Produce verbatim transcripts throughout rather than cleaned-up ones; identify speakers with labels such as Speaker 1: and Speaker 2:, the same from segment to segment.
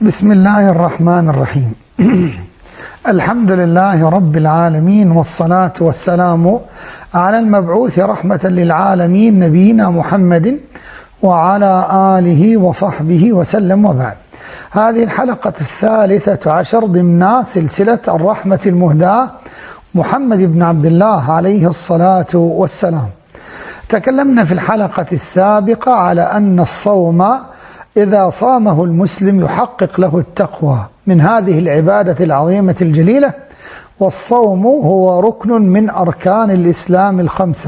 Speaker 1: بسم الله الرحمن الرحيم. الحمد لله رب العالمين، والصلاة والسلام على المبعوث رحمة للعالمين نبينا محمد وعلى آله وصحبه وسلم، وبعد. هذه الحلقة الثالثة عشر ضمن سلسلة الرحمة المهداة محمد بن عبد الله عليه الصلاة والسلام. تكلمنا في الحلقة السابقة على أن الصوم إذا صامه المسلم يحقق له التقوى من هذه العبادة العظيمة الجليلة، والصوم هو ركن من أركان الإسلام الخمسة،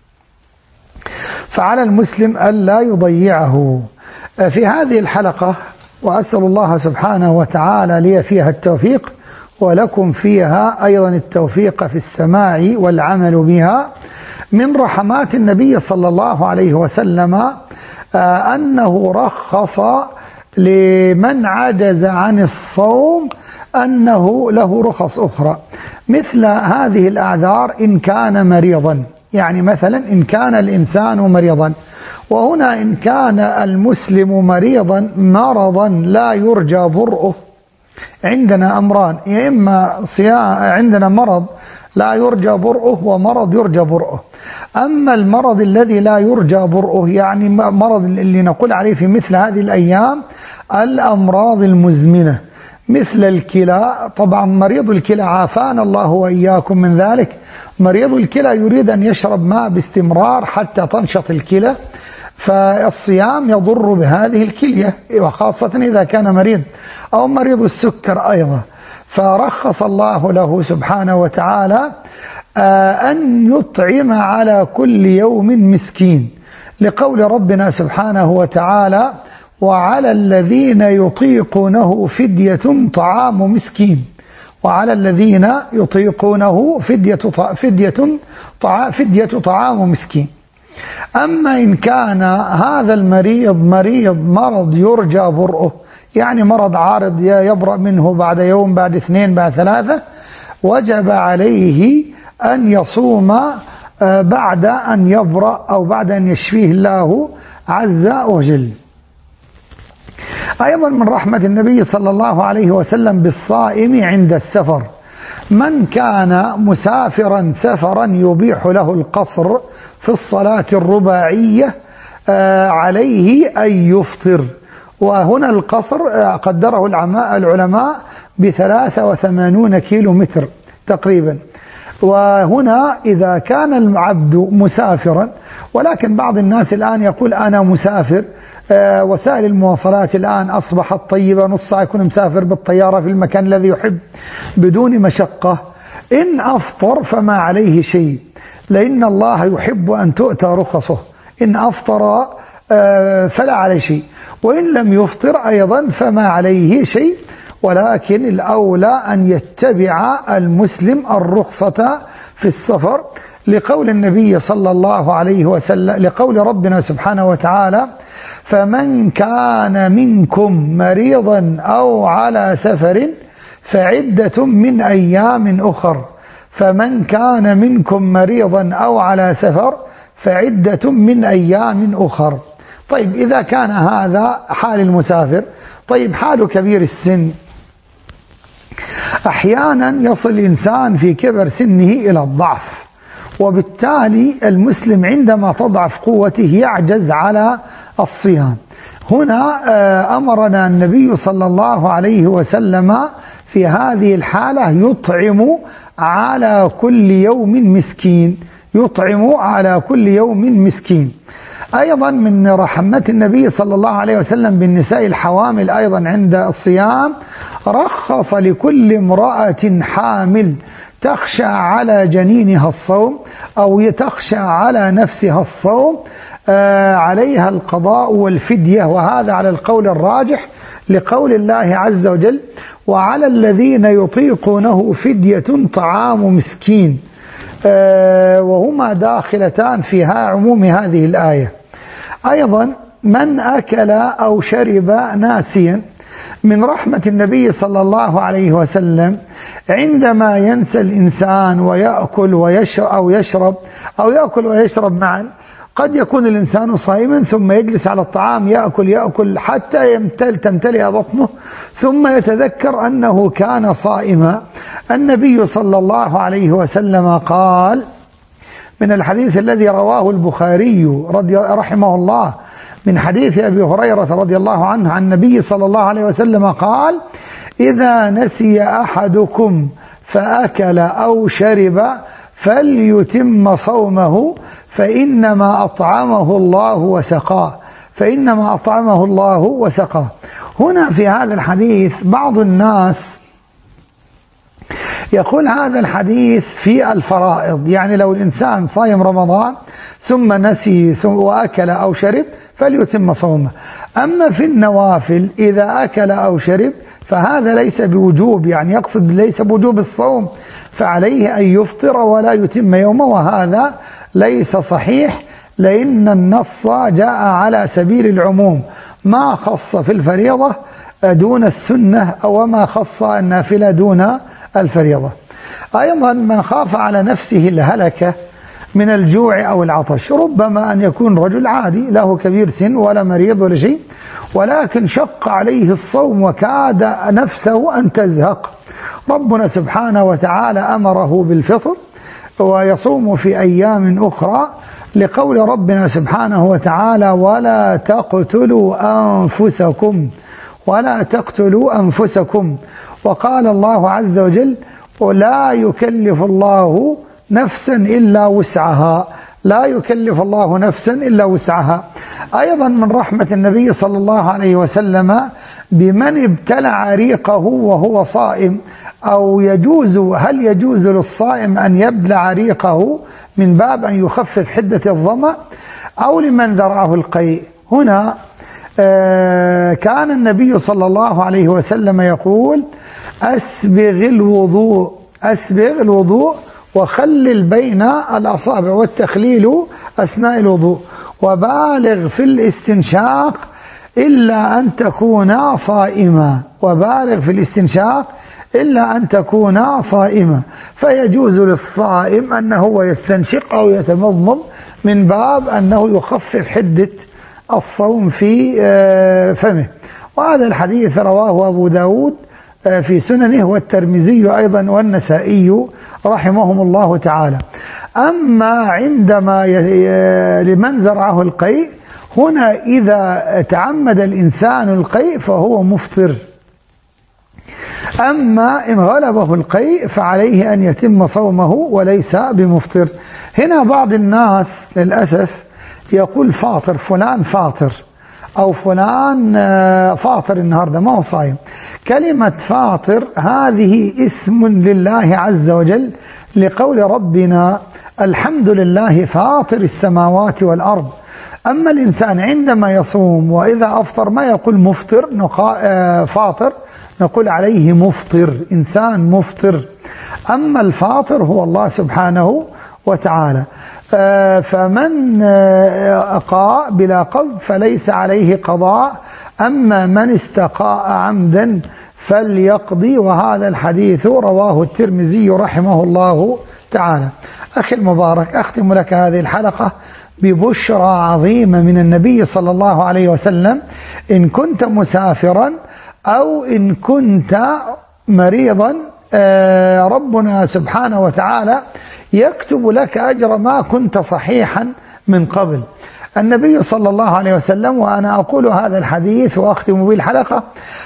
Speaker 1: فعلى المسلم ألا يضيعه. في هذه الحلقة، وأسأل الله سبحانه وتعالى لي فيها التوفيق ولكم فيها أيضا التوفيق في السماع والعمل بها، من رحمات النبي صلى الله عليه وسلم أنه رخص لمن عجز عن الصوم أنه له رخص أخرى، مثل هذه الأعذار إن كان مريضا. يعني مثلا إن كان الإنسان مريضا، وهنا إن كان المسلم مريضا مرضا لا يرجى برؤه. عندنا أمران، يا إما عندنا مرض لا يرجى برؤه ومرض يرجى برؤه. أما المرض الذي لا يرجى برؤه، يعني مرض اللي نقول عليه في مثل هذه الأيام الأمراض المزمنة مثل الكلى. طبعا مريض الكلى عافانا الله وإياكم من ذلك، مريض الكلى يريد أن يشرب ماء باستمرار حتى تنشط الكلى، فالصيام يضر بهذه الكلية، وخاصة إذا كان مريض، أو مريض السكر أيضا. فرخص الله له سبحانه وتعالى أن يطعم على كل يوم مسكين، لقول ربنا سبحانه وتعالى: وعلى الذين يطيقونه فدية طعام مسكين. وعلى الذين يطيقونه فدية فدية فدية طعام مسكين. أما إن كان هذا المريض مريض مرض يرجى برؤه، يعني مرض عارض يبرأ منه بعد يوم، بعد اثنين، بعد ثلاثة، وجب عليه أن يصوم بعد أن يبرأ أو بعد أن يشفيه الله عز وجل. أيضا من رحمة النبي صلى الله عليه وسلم بالصائم عند السفر، من كان مسافرا سفرا يبيح له القصر في الصلاة الرباعية عليه أن يفطر. وهنا القصر قدره العلماء بثلاثة وثمانون كيلو متر تقريبا. وهنا إذا كان العبد مسافرا، ولكن بعض الناس الآن يقول أنا مسافر، وسائل المواصلات الآن أصبحت طيبة، نص ساعة يكون مسافر بالطيارة في المكان الذي يحب بدون مشقة. إن أفطر فما عليه شيء، لأن الله يحب أن تؤتى رخصه. إن أفطر فلا عليه شيء، وإن لم يفطر أيضا فما عليه شيء، ولكن الأولى أن يتبع المسلم الرخصة في السفر، لقول النبي صلى الله عليه وسلم، لقول ربنا سبحانه وتعالى: فمن كان منكم مريضا أو على سفر فعدة من أيام أخر. فمن كان منكم مريضا أو على سفر فعدة من أيام أخر. طيب إذا كان هذا حال المسافر، طيب حال كبير السن، أحيانا يصل الإنسان في كبر سنه إلى الضعف، وبالتالي المسلم عندما تضعف قوته يعجز على الصيام. هنا أمرنا النبي صلى الله عليه وسلم في هذه الحالة يطعم على كل يوم مسكين، يطعم على كل يوم مسكين. أيضا من رحمة النبي صلى الله عليه وسلم بالنساء الحوامل أيضا عند الصيام، رخص لكل امرأة حامل تخشى على جنينها الصوم أو تخشى على نفسها الصوم عليها القضاء والفدية، وهذا على القول الراجح لقول الله عز وجل: وعلى الذين يطيقونه فدية طعام مسكين، وهما داخلتان فيها عموم هذه الآية. أيضا من أكل أو شرب ناسيا، من رحمة النبي صلى الله عليه وسلم عندما ينسى الإنسان ويأكل ويشرب أو يشرب أو يأكل ويشرب معا، قد يكون الإنسان صائما ثم يجلس على الطعام يأكل يأكل حتى يمتل تمتلئ بطنه ثم يتذكر أنه كان صائما. النبي صلى الله عليه وسلم قال من الحديث الذي رواه البخاري رضي رحمه الله من حديث أبي هريرة رضي الله عنه عن النبي صلى الله عليه وسلم قال: إذا نسي أحدكم فأكل أو شرب فليتم صومه فإنما أطعمه الله وسقاه فإنما أطعمه الله وسقاه. هنا في هذا الحديث بعض الناس يقول هذا الحديث في الفرائض، يعني لو الإنسان صايم رمضان ثم نسي ثم وأكل أو شرب فليتم صومه. أما في النوافل إذا أكل أو شرب فهذا ليس بوجوب، يعني يقصد ليس بوجوب الصوم، فعليه أن يفطر ولا يتم يومه، وهذا ليس صحيح، لأن النص جاء على سبيل العموم، ما خص في الفريضة دون السنة أو ما خص النافلة دون الفريضة. أيضا من خاف على نفسه الهلكة من الجوع أو العطش، ربما أن يكون رجل عادي له كبير سن ولا مريض ولا شيء، ولكن شق عليه الصوم وكاد نفسه أن تزهق، ربنا سبحانه وتعالى أمره بالفطر ويصوم في أيام أخرى، لقول ربنا سبحانه وتعالى: ولا تقتلوا أنفسكم ولا تقتلوا أنفسكم. وقال الله عز وجل: ولا يكلف الله نفسا إلا وسعها لا يكلف الله نفسا إلا وسعها. أيضا من رحمة النبي صلى الله عليه وسلم بمن ابتلع ريقه وهو صائم، أو يجوز هل يجوز للصائم أن يبلع ريقه من باب أن يخفف حدة الظمأ، أو لمن ذرعه القيء. هنا كان النبي صلى الله عليه وسلم يقول: أسبغ الوضوء أسبغ الوضوء وخلل بين الأصابع، والتخليل أثناء الوضوء، وبالغ في الاستنشاق إلا أن تكون صائما وبالغ في الاستنشاق إلا أن تكون صائما. فيجوز للصائم أنه يستنشق أو يتمضمض من باب أنه يخفف حدة الصوم في فمه. وهذا الحديث رواه أبو داود في سننه والترمذي أيضا والنسائي رحمهم الله تعالى. أما عندما لمن زرعه القيء، هنا إذا تعمد الإنسان القيء فهو مفطر، أما إن غلبه القيء فعليه أن يتم صومه وليس بمفطر. هنا بعض الناس للأسف يقول فاطر، فلان فاطر، أو فلان فاطر النهاردة ما هو صايم. كلمة فاطر هذه اسم لله عز وجل، لقول ربنا: الحمد لله فاطر السماوات والأرض. أما الإنسان عندما يصوم وإذا أفطر ما يقول مفطر فاطر، نقول عليه مفطر، إنسان مفطر. أما الفاطر هو الله سبحانه وتعالى. فمن أقاء بلا قصد فليس عليه قضاء، أما من استقاء عمدا فليقضي. وهذا الحديث رواه الترمذي رحمه الله تعالى. أخي المبارك، أختم لك هذه الحلقة ببشرى عظيمة من النبي صلى الله عليه وسلم: إن كنت مسافرا أو إن كنت مريضا ربنا سبحانه وتعالى يكتب لك أجر ما كنت صحيحا من قبل. النبي صلى الله عليه وسلم، وأنا أقول هذا الحديث وأختم به الحلقة: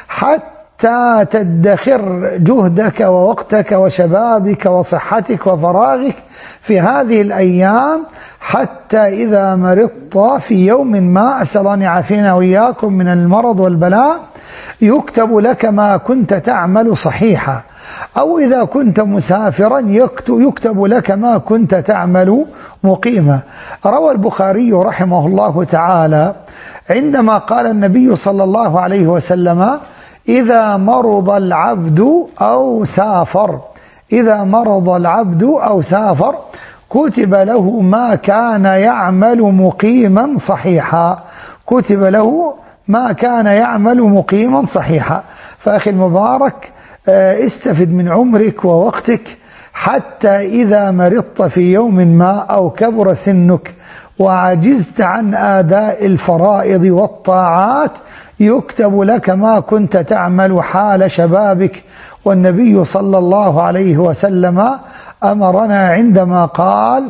Speaker 1: حتى تدخر جهدك ووقتك وشبابك وصحتك وفراغك في هذه الأيام، حتى إذا مرضت في يوم ما، أسأل أن يعافينا وإياكم من المرض والبلاء، يكتب لك ما كنت تعمل صحيحا، أو إذا كنت مسافرا يكتب لك ما كنت تعمل مقيما. روى البخاري رحمه الله تعالى عندما قال النبي صلى الله عليه وسلم: إذا مرض العبد أو سافر إذا مرض العبد أو سافر كتب له ما كان يعمل مقيما صحيحا كتب له ما كان يعمل مقيما صحيحا. فأخي المبارك، استفد من عمرك ووقتك حتى إذا مرضت في يوم ما أو كبر سنك وعجزت عن أداء الفرائض والطاعات يكتب لك ما كنت تعمل حال شبابك. والنبي صلى الله عليه وسلم أمرنا عندما قال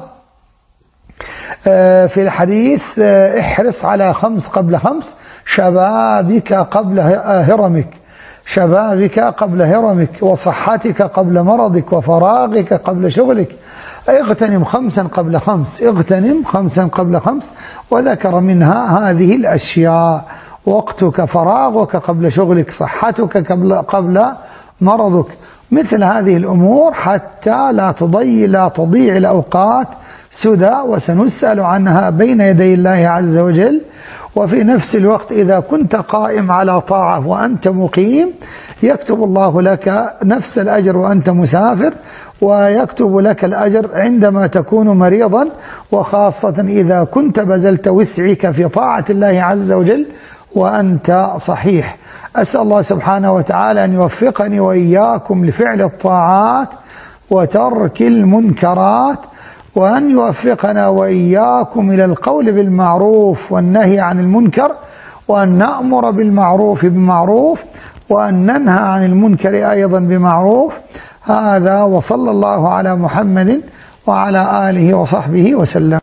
Speaker 1: في الحديث احرص على خمس قبل خمس: شبابك قبل هرمك، شبابك قبل هرمك، وصحتك قبل مرضك، وفراغك قبل شغلك. اغتنم خمسا قبل خمس، اغتنم خمسا قبل خمس. وذكر منها هذه الأشياء: وقتك، فراغك قبل شغلك، صحتك قبل قبل مرضك، مثل هذه الأمور، حتى لا تضيع لا تضيع الأوقات سدى، وسنسأل عنها بين يدي الله عز وجل. وفي نفس الوقت إذا كنت قائم على طاعة وأنت مقيم يكتب الله لك نفس الأجر وأنت مسافر، ويكتب لك الأجر عندما تكون مريضا، وخاصة إذا كنت بذلت وسعك في طاعة الله عز وجل وأنت صحيح. أسأل الله سبحانه وتعالى أن يوفقني وإياكم لفعل الطاعات وترك المنكرات، وأن يوفقنا وإياكم إلى القول بالمعروف والنهي عن المنكر، وأن نأمر بالمعروف بمعروف، وأن ننهى عن المنكر أيضا بمعروف. هذا، وصلى الله على محمد وعلى آله وصحبه وسلم.